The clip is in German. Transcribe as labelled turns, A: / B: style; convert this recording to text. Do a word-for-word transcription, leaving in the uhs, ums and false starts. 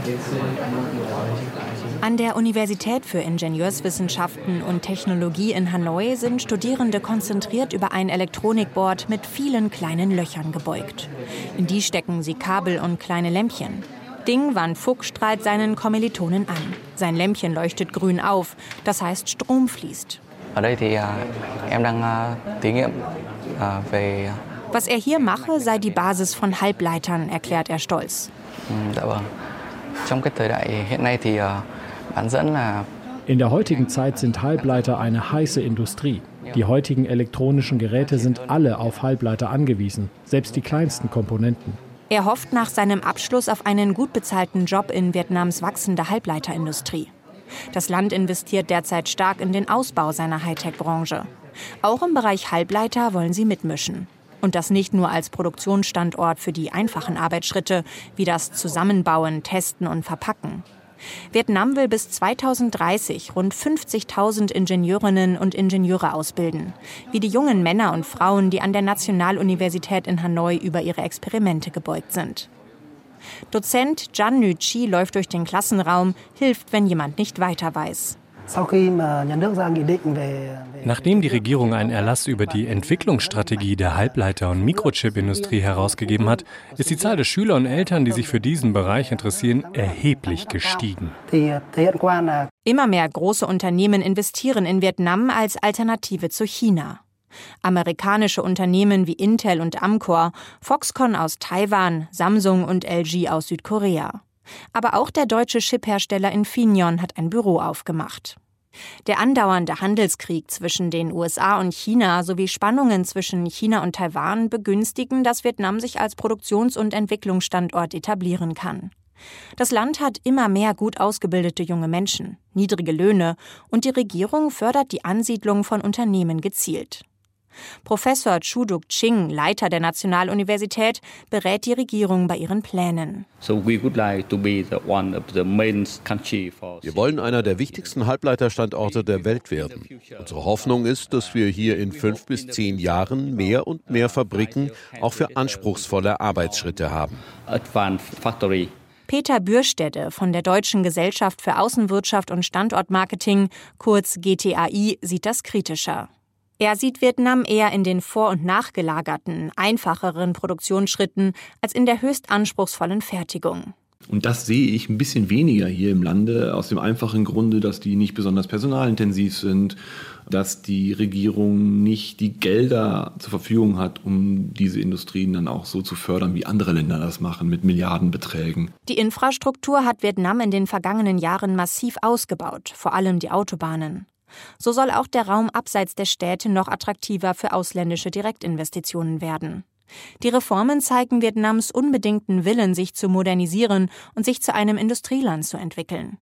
A: An der Universität für Ingenieurswissenschaften und Technologie in Hanoi sind Studierende konzentriert über ein Elektronikboard mit vielen kleinen Löchern gebeugt. In die stecken sie Kabel und kleine Lämpchen. Ding Van Phuc strahlt seinen Kommilitonen an. Sein Lämpchen leuchtet grün auf, das heißt Strom fließt. Was er hier mache, sei die Basis von Halbleitern, erklärt er stolz.
B: In der heutigen Zeit sind Halbleiter eine heiße Industrie. Die heutigen elektronischen Geräte sind alle auf Halbleiter angewiesen, selbst die kleinsten Komponenten.
A: Er hofft nach seinem Abschluss auf einen gut bezahlten Job in Vietnams wachsender Halbleiterindustrie. Das Land investiert derzeit stark in den Ausbau seiner Hightech-Branche. Auch im Bereich Halbleiter wollen sie mitmischen. Und das nicht nur als Produktionsstandort für die einfachen Arbeitsschritte, wie das Zusammenbauen, Testen und Verpacken. Vietnam will bis zweitausenddreißig rund fünfzigtausend Ingenieurinnen und Ingenieure ausbilden, wie die jungen Männer und Frauen, die an der Nationaluniversität in Hanoi über ihre Experimente gebeugt sind. Dozent Jan Nü Chi läuft durch den Klassenraum, hilft, wenn jemand nicht weiter weiß.
C: Nachdem die Regierung einen Erlass über die Entwicklungsstrategie der Halbleiter- und Mikrochip-Industrie herausgegeben hat, ist die Zahl der Schüler und Eltern, die sich für diesen Bereich interessieren, erheblich gestiegen.
A: Immer mehr große Unternehmen investieren in Vietnam als Alternative zu China. Amerikanische Unternehmen wie Intel und Amkor, Foxconn aus Taiwan, Samsung und L G aus Südkorea. Aber auch der deutsche Chiphersteller Infineon hat ein Büro aufgemacht. Der andauernde Handelskrieg zwischen den U S A und China sowie Spannungen zwischen China und Taiwan begünstigen, dass Vietnam sich als Produktions- und Entwicklungsstandort etablieren kann. Das Land hat immer mehr gut ausgebildete junge Menschen, niedrige Löhne und die Regierung fördert die Ansiedlung von Unternehmen gezielt. Professor Chu Duc Ching, Leiter der Nationaluniversität, berät die Regierung bei ihren Plänen.
D: Wir
E: wollen einer der wichtigsten Halbleiterstandorte der Welt werden. Unsere Hoffnung ist, dass wir hier in fünf bis zehn Jahren mehr und mehr Fabriken auch für anspruchsvolle Arbeitsschritte haben.
A: Peter Bürstede von der Deutschen Gesellschaft für Außenwirtschaft und Standortmarketing, kurz G T A I, sieht das kritischer. Er sieht Vietnam eher in den vor- und nachgelagerten, einfacheren Produktionsschritten als in der höchst anspruchsvollen Fertigung.
F: Und das sehe ich ein bisschen weniger hier im Lande, aus dem einfachen Grunde, dass die nicht besonders personalintensiv sind, dass die Regierung nicht die Gelder zur Verfügung hat, um diese Industrien dann auch so zu fördern, wie andere Länder das machen, mit Milliardenbeträgen.
A: Die Infrastruktur hat Vietnam in den vergangenen Jahren massiv ausgebaut, vor allem die Autobahnen. So soll auch der Raum abseits der Städte noch attraktiver für ausländische Direktinvestitionen werden. Die Reformen zeigen Vietnams unbedingten Willen, sich zu modernisieren und sich zu einem Industrieland zu entwickeln.